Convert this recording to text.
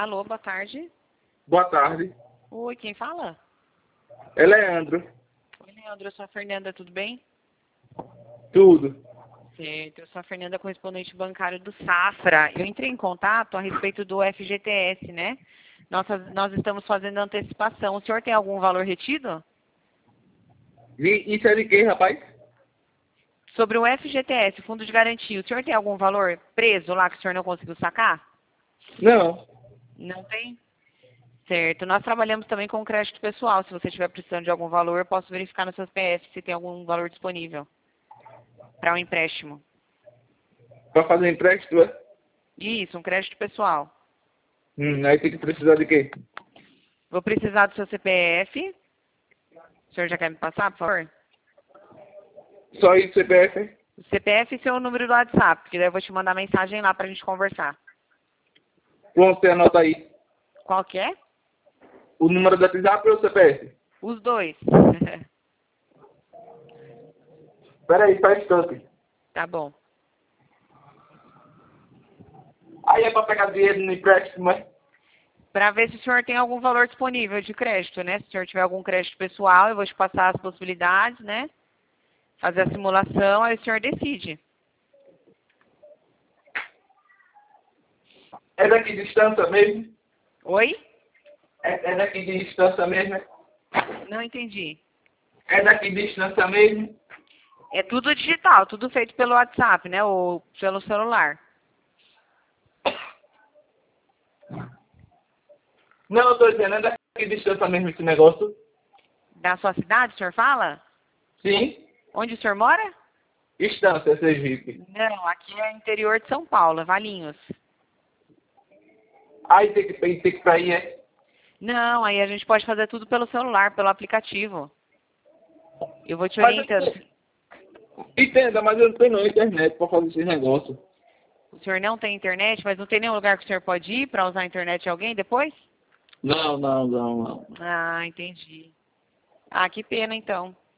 Alô, boa tarde. Boa tarde. Oi, quem fala? É Leandro. Oi, Leandro, eu sou a Fernanda, tudo bem? Tudo. Certo, eu sou a Fernanda, correspondente bancário do Safra. Eu entrei em contato a respeito do FGTS, né? Nós estamos fazendo antecipação. O senhor tem algum valor retido? Isso é de quê, rapaz? Sobre o FGTS, Fundo de Garantia, o senhor tem algum valor preso lá que o senhor não conseguiu sacar? Não. Não tem? Certo. Nós trabalhamos também com crédito pessoal. Se você estiver precisando de algum valor, eu posso verificar no seu CPF se tem algum valor disponível para um empréstimo. Pra fazer empréstimo, é? Isso, um crédito pessoal. Aí tem que precisar de quê? Vou precisar do seu CPF. O senhor já quer me passar, por favor? Só isso, CPF? É? O CPF e seu número do WhatsApp, porque daí eu vou te mandar mensagem lá para a gente conversar. Pronto, você anota aí. Qual que é? O número do WhatsApp ou o CPF? Os dois. Espera aí, faz instante. Tá bom. Aí é pra pegar dinheiro no empréstimo, é? Para ver se o senhor tem algum valor disponível de crédito, né? Se o senhor tiver algum crédito pessoal, eu vou te passar as possibilidades, né? Fazer a simulação, aí o senhor decide. É daqui de distância mesmo? Oi? É daqui de distância mesmo? É? Não entendi. É daqui de distância mesmo? É tudo digital, tudo feito pelo WhatsApp, né? Ou pelo celular. Não, eu tô dizendo, é daqui de distância mesmo esse negócio? Da sua cidade, o senhor fala? Sim. Onde o senhor mora? Distância, Sergipe. Não, aqui é interior de São Paulo, é Valinhos. Aí tem que ir pra aí, é? Não, aí a gente pode fazer tudo pelo celular, pelo aplicativo. Eu vou te Mas orientando. entenda, mas eu não tenho internet pra fazer esse negócio. O senhor não tem internet, mas não tem nenhum lugar que o senhor pode ir para usar a internet de alguém depois? Não. Ah, entendi. Ah, que pena então.